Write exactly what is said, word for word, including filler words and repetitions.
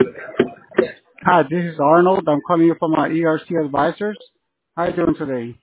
Hi, this is Arnold. I'm calling you from our E R C Advisors. How are you doing today?